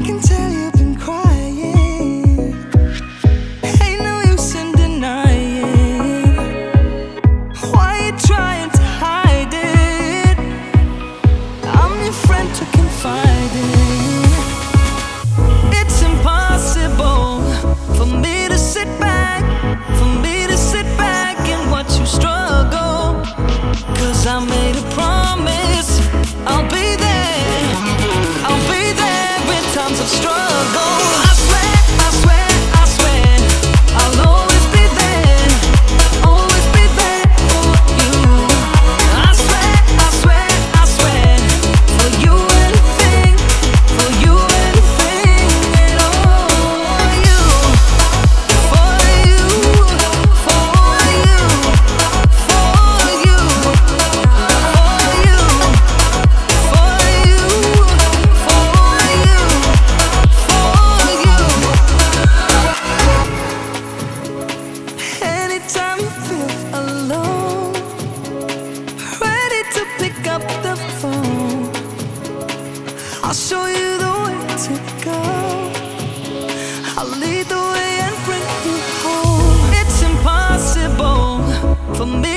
can tell you've been crying. Ain't no use in denying. Why you trying to hide it? I'm your friend to confide in. It's impossible for me to sit back, and watch you struggle. 'Cause I made a promise, I'll be there in times of struggle. I swear, I swear, I swear, I'll always be there for you. I swear, I swear, I swear, for you anything and all you. For you, for you, for you, for you, for you, for you, for you. Anytime you feel alone, ready to pick up the phone, I'll show you the way to go. I'll lead the way and bring you home. It's impossible for me